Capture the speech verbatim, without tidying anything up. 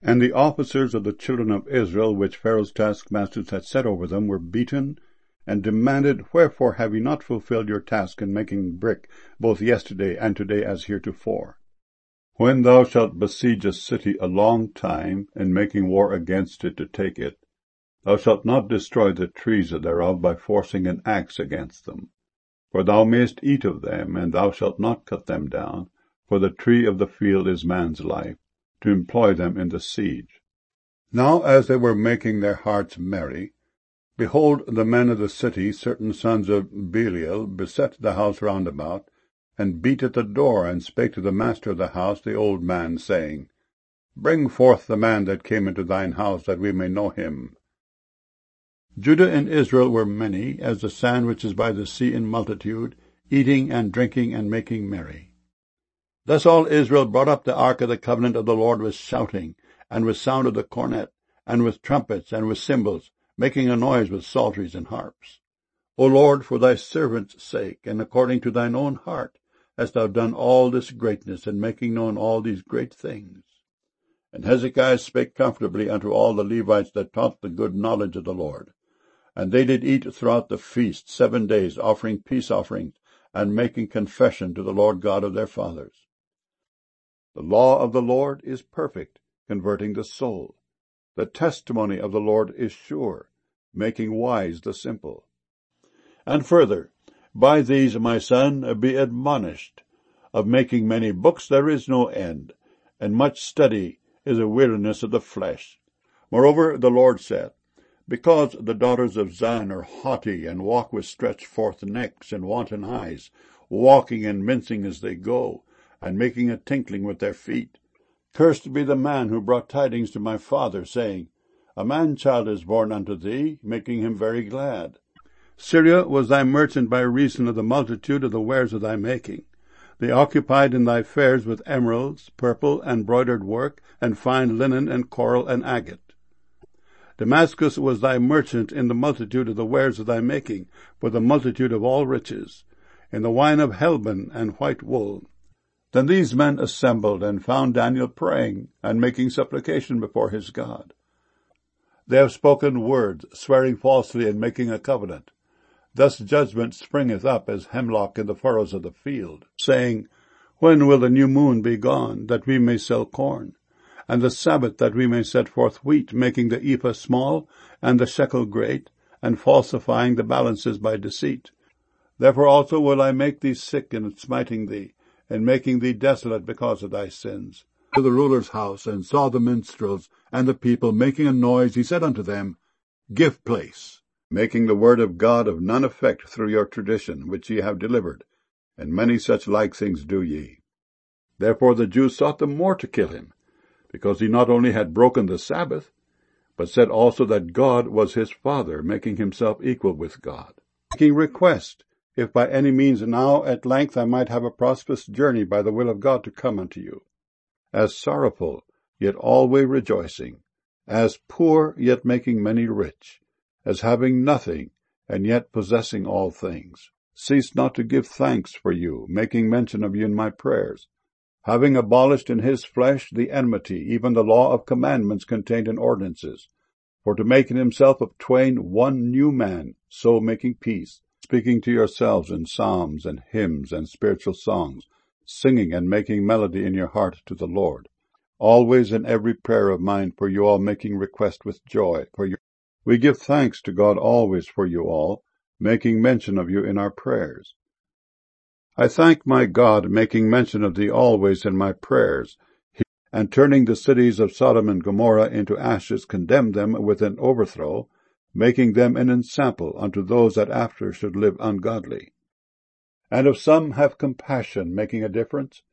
And the officers of the children of Israel, which Pharaoh's taskmasters had set over them, were beaten, and demanded, Wherefore have ye not fulfilled your task in making brick, both yesterday and today as heretofore? When thou shalt besiege a city a long time, in making war against it to take it, thou shalt not destroy the trees thereof by forcing an axe against them. For thou mayest eat of them, and thou shalt not cut them down, for the tree of the field is man's life, to employ them in the siege. Now as they were making their hearts merry, behold, the men of the city, certain sons of Belial, beset the house round about, and beat at the door, and spake to the master of the house, the old man, saying, Bring forth the man that came into thine house, that we may know him. Judah and Israel were many, as the sand which is by the sea in multitude, eating and drinking and making merry. Thus all Israel brought up the ark of the covenant of the Lord with shouting, and with sound of the cornet, and with trumpets, and with cymbals, making a noise with psalteries and harps. O Lord, for thy servant's sake, and according to thine own heart, hast thou done all this greatness, and making known all these great things. And Hezekiah spake comfortably unto all the Levites that taught the good knowledge of the Lord. And they did eat throughout the feast seven days, offering peace offerings, and making confession to the Lord God of their fathers. The law of the Lord is perfect, converting the soul. The testimony of the Lord is sure, making wise the simple. And further, by these, my son, be admonished. Of making many books there is no end, and much study is a weariness of the flesh. Moreover, the Lord said, Because the daughters of Zion are haughty, and walk with stretched forth necks and wanton eyes, walking and mincing as they go, and making a tinkling with their feet. Cursed be the man who brought tidings to my father, saying, A man-child is born unto thee, making him very glad. Syria was thy merchant by reason of the multitude of the wares of thy making. They occupied in thy fairs with emeralds, purple, and broidered work, and fine linen, and coral, and agate. Damascus was thy merchant in the multitude of the wares of thy making, for the multitude of all riches, in the wine of Helbon and white wool. Then these men assembled, and found Daniel praying, and making supplication before his God. They have spoken words, swearing falsely, and making a covenant. Thus judgment springeth up as hemlock in the furrows of the field, saying, When will the new moon be gone, that we may sell corn? And the Sabbath, that we may set forth wheat, making the ephah small, and the shekel great, and falsifying the balances by deceit. Therefore also will I make thee sick in smiting thee, and making thee desolate because of thy sins. To the ruler's house, and saw the minstrels, and the people making a noise, he said unto them, Give place, making the word of God of none effect through your tradition, which ye have delivered, and many such like things do ye. Therefore the Jews sought the more to kill him, because he not only had broken the Sabbath, but said also that God was his Father, making himself equal with God. Making request, if by any means now at length I might have a prosperous journey by the will of God to come unto you, as sorrowful, yet always rejoicing, as poor, yet making many rich, as having nothing, and yet possessing all things. Cease not to give thanks for you, making mention of you in my prayers, having abolished in his flesh the enmity, even the law of commandments contained in ordinances, for to make in himself of twain one new man, so making peace, speaking to yourselves in psalms and hymns and spiritual songs, singing and making melody in your heart to the Lord, always in every prayer of mine for you all making request with joy for you. We give thanks to God always for you all, making mention of you in our prayers. I thank my God, making mention of thee always in my prayers, and turning the cities of Sodom and Gomorrah into ashes, condemned them with an overthrow, making them an ensample unto those that after should live ungodly. And of some have compassion, making a difference,